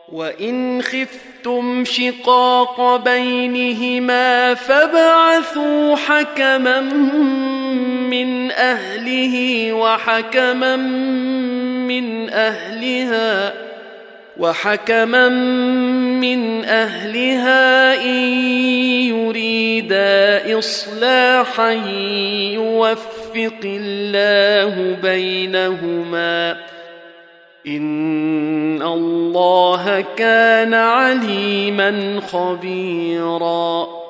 وإن خفتم شقاق بينهما فابعثوا حكما من أهله وحكما من أهلها إن يريدا إصلاحا يوفق الله بينهما إن الله كان عليما خبيرا.